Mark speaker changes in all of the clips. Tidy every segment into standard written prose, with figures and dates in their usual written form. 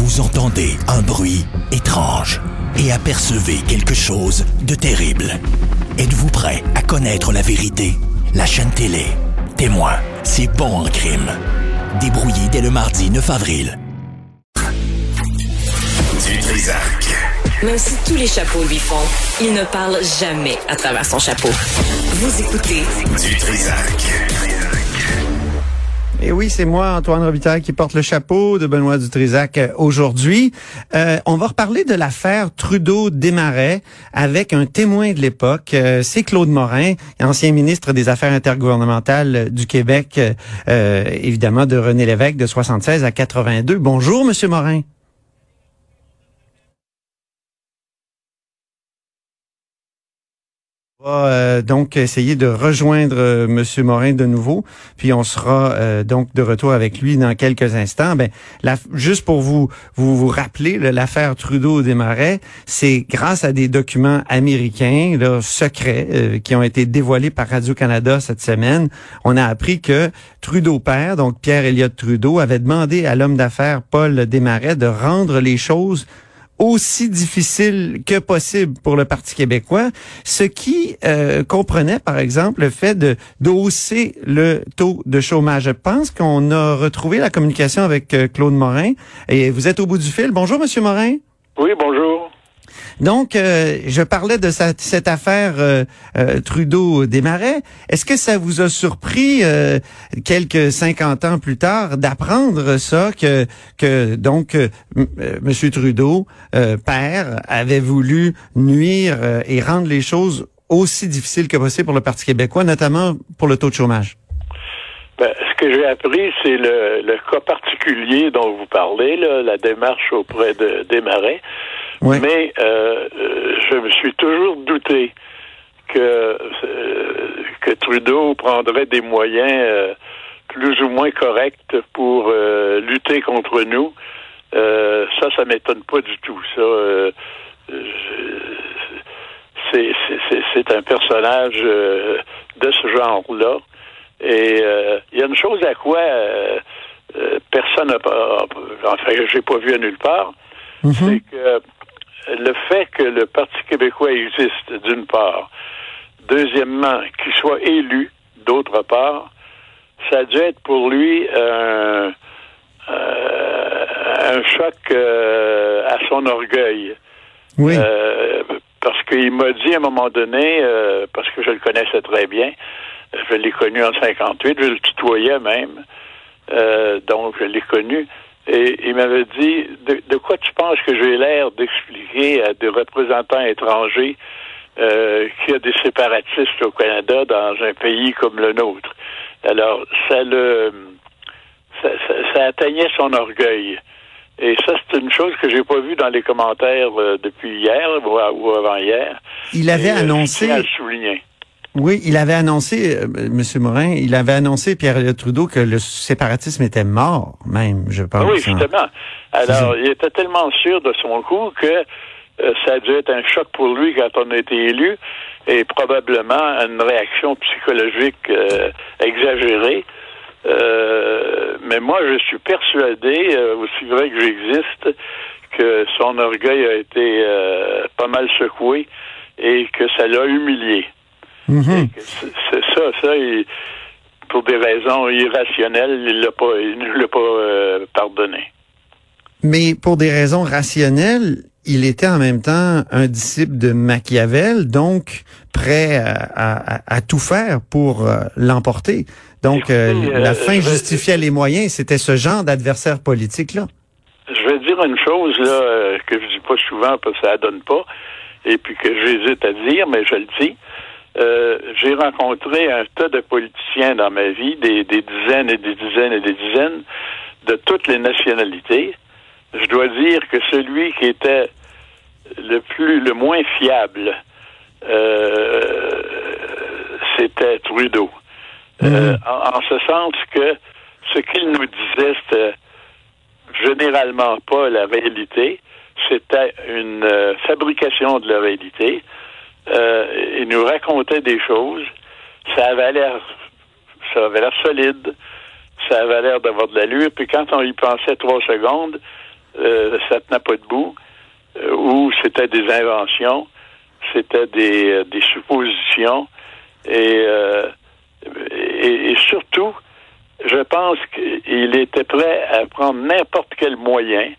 Speaker 1: Vous entendez un bruit étrange et apercevez quelque chose de terrible. Êtes-vous prêt à connaître la vérité? La chaîne télé Témoin, c'est bon en crime. Débrouillé dès le mardi 9 avril.
Speaker 2: Du Trisac.
Speaker 3: Même si tous les chapeaux lui font, il ne parle jamais à travers son chapeau. Vous écoutez
Speaker 2: Du Trisac.
Speaker 4: Et oui, c'est moi, Antoine Robitaille, qui porte le chapeau de Benoît Dutrisac aujourd'hui. On va reparler de l'affaire Trudeau-Desmarais avec un témoin de l'époque. C'est Claude Morin, ancien ministre des Affaires intergouvernementales du Québec, évidemment de René Lévesque, de 76 à 82. Bonjour, Monsieur Morin. On va donc essayer de rejoindre Monsieur Morin de nouveau, puis on sera donc de retour avec lui dans quelques instants. Juste pour vous rappeler, l'affaire Trudeau-Desmarais, c'est grâce à des documents américains secrets qui ont été dévoilés par Radio-Canada cette semaine, on a appris que Trudeau père, donc Pierre Elliott Trudeau, avait demandé à l'homme d'affaires Paul Desmarais de rendre les choses aussi difficile que possible pour le Parti québécois, ce qui comprenait, par exemple, le fait de hausser le taux de chômage. Je pense qu'on a retrouvé la communication avec Claude Morin, et vous êtes au bout du fil. Bonjour, Monsieur Morin.
Speaker 5: Oui, bonjour.
Speaker 4: Donc, je parlais de cette affaire Trudeau-Desmarais. Est-ce que ça vous a surpris, quelques 50 ans plus tard, d'apprendre ça, que donc M. Trudeau, père, avait voulu nuire et rendre les choses aussi difficiles que possible pour le Parti québécois, notamment pour le taux de chômage?
Speaker 5: Ce que j'ai appris, c'est le cas particulier dont vous parlez, là, la démarche auprès de Desmarais. Oui. Mais je me suis toujours douté que Trudeau prendrait des moyens plus ou moins corrects pour lutter contre nous. Ça m'étonne pas du tout. Ça, c'est un personnage de ce genre-là. Et il y a une chose à quoi personne n'a pas... Enfin, j'ai pas vu à nulle part. Mm-hmm. C'est que le fait que le Parti québécois existe, d'une part, deuxièmement, qu'il soit élu, d'autre part, ça a dû être pour lui un choc à son orgueil. Oui. Parce qu'il m'a dit à un moment donné, parce que je le connaissais très bien, je l'ai connu en 58, je le tutoyais même, donc je l'ai connu. Et il m'avait dit, de quoi tu penses que j'ai l'air d'expliquer à des représentants étrangers qu'il y a des séparatistes au Canada dans un pays comme le nôtre? Alors, ça atteignait son orgueil. Et ça, c'est une chose que j'ai pas vue dans les commentaires depuis hier ou avant-hier.
Speaker 4: Il avait annoncé...
Speaker 5: Je tiens à le souligner.
Speaker 4: Oui, il avait annoncé, M. Morin, Pierre Elliott Trudeau, que le séparatisme était mort, même, je pense.
Speaker 5: Oui, justement. Alors, il était tellement sûr de son coup que ça a dû être un choc pour lui quand on a été élu, et probablement une réaction psychologique exagérée. Mais moi, je suis persuadé, aussi vrai que j'existe, que son orgueil a été pas mal secoué et que ça l'a humilié. Mm-hmm. C'est ça, pour des raisons irrationnelles, il ne l'a pas pardonné.
Speaker 4: Mais pour des raisons rationnelles, il était en même temps un disciple de Machiavel, donc prêt à tout faire pour l'emporter. Donc, la fin justifiait les moyens. C'était ce genre d'adversaire politique-là.
Speaker 5: Je vais dire une chose là que je dis pas souvent parce que ça donne pas, et puis que j'hésite à dire, mais je le dis. J'ai rencontré un tas de politiciens dans ma vie, des dizaines et des dizaines et des dizaines, de toutes les nationalités. Je dois dire que celui qui était le moins fiable, c'était Trudeau. En ce sens que ce qu'il nous disait, c'était généralement pas la réalité, c'était une fabrication de la réalité. Il nous racontait des choses, ça avait l'air solide, ça avait l'air d'avoir de l'allure, puis quand on y pensait 3 secondes, ça tenait pas debout, ou c'était des inventions, c'était des suppositions, et surtout, je pense qu'il était prêt à prendre n'importe quel moyen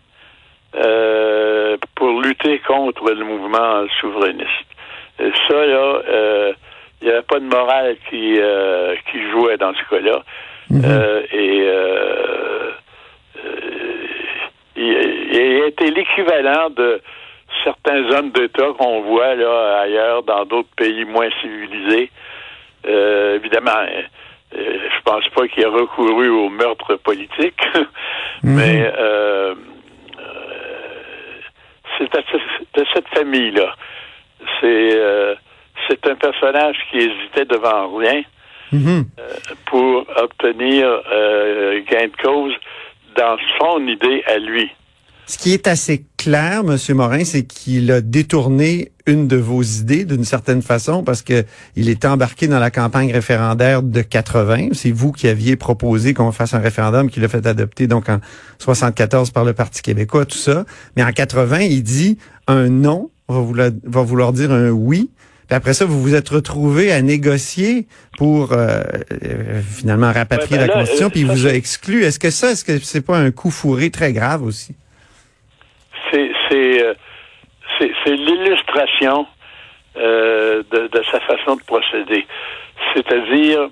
Speaker 5: pour lutter contre le mouvement souverainiste. Et ça, là, il n'y avait pas de morale qui jouait dans ce cas-là. Il a été l'équivalent de certains hommes d'État qu'on voit là ailleurs, dans d'autres pays moins civilisés. Évidemment, je pense pas qu'il a recouru au meurtre politique, mais c'est de cette famille-là. C'est un personnage qui hésitait devant rien pour obtenir gain de cause dans son idée à lui.
Speaker 4: Ce qui est assez clair, M. Morin, c'est qu'il a détourné une de vos idées d'une certaine façon parce que il était embarqué dans la campagne référendaire de 80. C'est vous qui aviez proposé qu'on fasse un référendum qui l'a fait adopter donc en 74 par le Parti québécois, tout ça. Mais en 80, il dit un non va vouloir dire un oui. Puis après ça, vous vous êtes retrouvé à négocier pour finalement rapatrier la Constitution, puis il vous a exclu. Est-ce que c'est pas un coup fourré très grave aussi?
Speaker 5: C'est l'illustration de sa façon de procéder. C'est-à-dire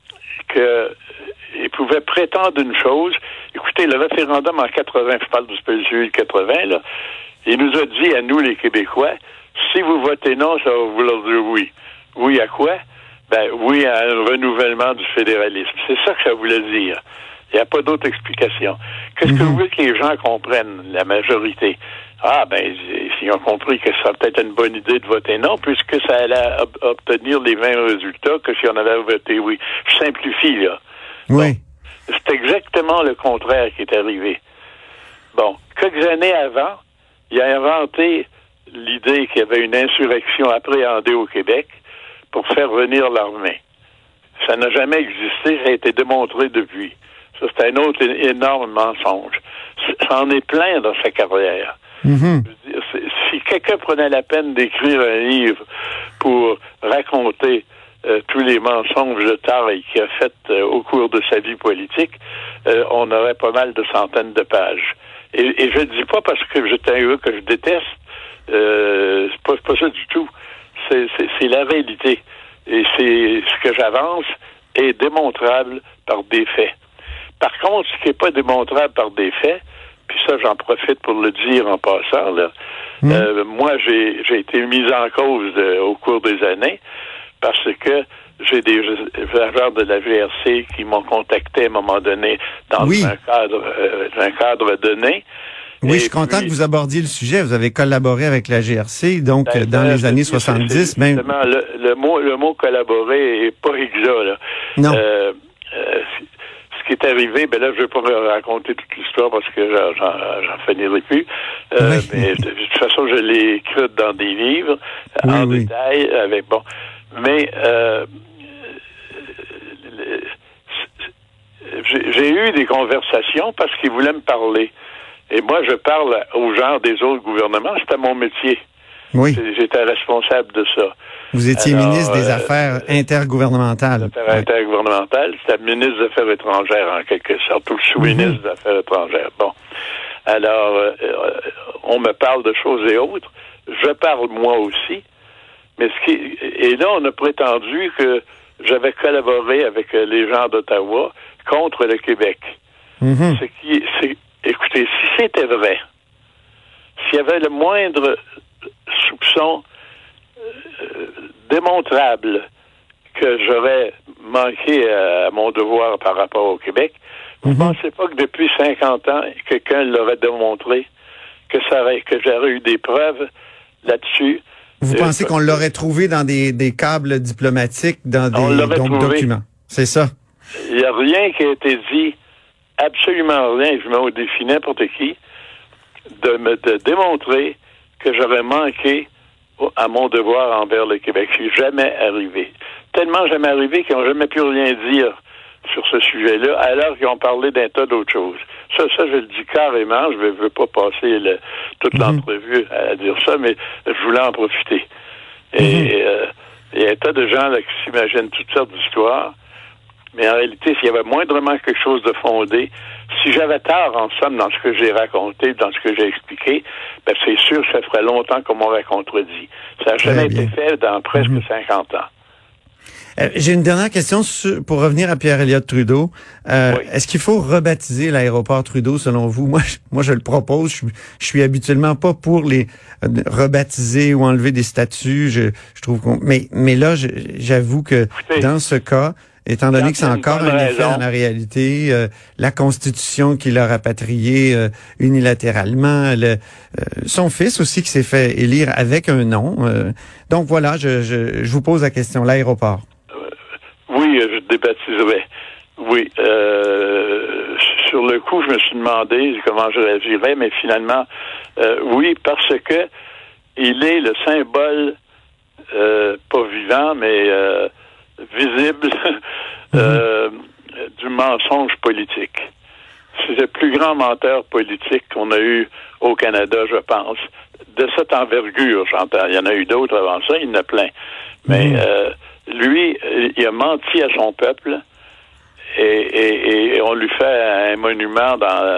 Speaker 5: qu'il pouvait prétendre une chose. Écoutez, le référendum en 80, je parle du celui de 80, là, il nous a dit à nous, les Québécois, si vous votez non, ça va vouloir dire oui. Oui à quoi? Ben, oui à un renouvellement du fédéralisme. C'est ça que ça voulait dire. Il n'y a pas d'autre explication. Qu'est-ce que vous voulez que les gens comprennent, la majorité? Ah, ben, s'ils ont compris que ça serait peut-être une bonne idée de voter non, puisque ça allait obtenir les mêmes résultats que si on avait voté oui. Je simplifie, là.
Speaker 4: Oui.
Speaker 5: Bon, c'est exactement le contraire qui est arrivé. Bon, quelques années avant, il a inventé l'idée qu'il y avait une insurrection appréhendée au Québec pour faire venir l'armée. Ça n'a jamais existé, ça a été démontré depuis. Ça, c'est un autre énorme mensonge. Ça en est plein dans sa carrière. Je veux dire, si quelqu'un prenait la peine d'écrire un livre pour raconter tous les mensonges de taille qu'il a fait au cours de sa vie politique, on aurait pas mal de centaines de pages. Et je ne dis pas parce que j'étais un gars que je déteste, c'est pas ça du tout. C'est la réalité. Et c'est ce que j'avance est démontrable par des faits. Par contre, ce qui n'est pas démontrable par des faits, puis ça, j'en profite pour le dire en passant, là, moi, j'ai été mis en cause au cours des années parce que j'ai des agents de la GRC qui m'ont contacté à un moment donné dans un cadre donné.
Speaker 4: Oui, je suis content que vous abordiez le sujet. Vous avez collaboré avec la GRC, donc dans les années 70. Même.
Speaker 5: Le mot collaborer est pas exact, là.
Speaker 4: Non.
Speaker 5: Ce qui est arrivé, ben là, je ne vais pas raconter toute l'histoire parce que j'en finirai plus. Mais de toute façon, je l'ai écrite dans des livres en détail. Mais j'ai eu des conversations parce qu'ils voulaient me parler. Et moi, je parle aux gens des autres gouvernements. C'était mon métier.
Speaker 4: Oui.
Speaker 5: J'étais responsable de ça.
Speaker 4: Vous étiez ministre des Affaires intergouvernementales.
Speaker 5: Des Affaires intergouvernementales. C'était ministre des Affaires étrangères, en quelque sorte, ou le sous-ministre des Affaires étrangères. Bon. Alors, on me parle de choses et autres. Je parle moi aussi. Mais et là, on a prétendu que j'avais collaboré avec les gens d'Ottawa contre le Québec. Écoutez, si c'était vrai, s'il y avait le moindre soupçon démontrable que j'aurais manqué à mon devoir par rapport au Québec, vous ne pensez pas que depuis 50 ans, quelqu'un l'aurait démontré, que j'aurais eu des preuves là-dessus?
Speaker 4: Vous pensez qu'on l'aurait trouvé dans des câbles diplomatiques, dans des documents? C'est ça?
Speaker 5: Il n'y a rien qui a été dit, absolument rien, je mets au défi n'importe qui, de démontrer que j'aurais manqué à mon devoir envers le Québec. C'est jamais arrivé. Tellement jamais arrivé qu'ils n'ont jamais pu rien dire sur ce sujet-là, alors qu'ils ont parlé d'un tas d'autres choses. Ça, je le dis carrément. Je veux pas passer toute l'entrevue à dire ça, mais je voulais en profiter. Et il y a un tas de gens là, qui s'imaginent toutes sortes d'histoires. Mais en réalité, s'il y avait moindrement quelque chose de fondé, si j'avais tort, en somme, dans ce que j'ai raconté, dans ce que j'ai expliqué, ben c'est sûr que ça ferait longtemps qu'on m'aurait contredit. Ça n'a jamais été fait dans presque 50 ans.
Speaker 4: J'ai une dernière question pour revenir à Pierre Elliott Trudeau.
Speaker 5: Oui.
Speaker 4: Est-ce qu'il faut rebaptiser l'aéroport Trudeau selon vous? Moi, je le propose. Je suis habituellement pas pour les rebaptiser ou enlever des statuts. Je trouve mais là, j'avoue que dans ce cas, étant donné que c'est encore un effet dans la réalité, la Constitution qui l'a rapatrié unilatéralement, son fils aussi qui s'est fait élire avec un nom. Donc voilà, je vous pose la question, l'aéroport.
Speaker 5: Oui, je débaptiserai. Oui. Sur le coup, je me suis demandé comment je réagirais, mais finalement, oui, parce que il est le symbole, pas vivant, mais visible du mensonge politique. C'est le plus grand menteur politique qu'on a eu au Canada, je pense. De cette envergure, j'entends. Il y en a eu d'autres avant ça, il y en a plein. Mais lui, il a menti à son peuple et on lui fait un monument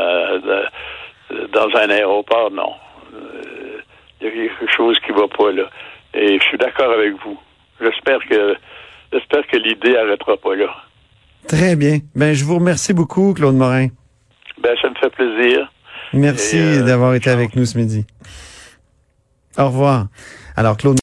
Speaker 5: dans un aéroport. Non. Il y a quelque chose qui va pas là. Et je suis d'accord avec vous. J'espère que l'idée n'arrêtera pas là. Très
Speaker 4: bien. Ben, je vous remercie beaucoup, Claude Morin.
Speaker 5: Ben, ça me fait plaisir.
Speaker 4: Merci d'avoir été avec nous ce midi. Au revoir. Alors, Claude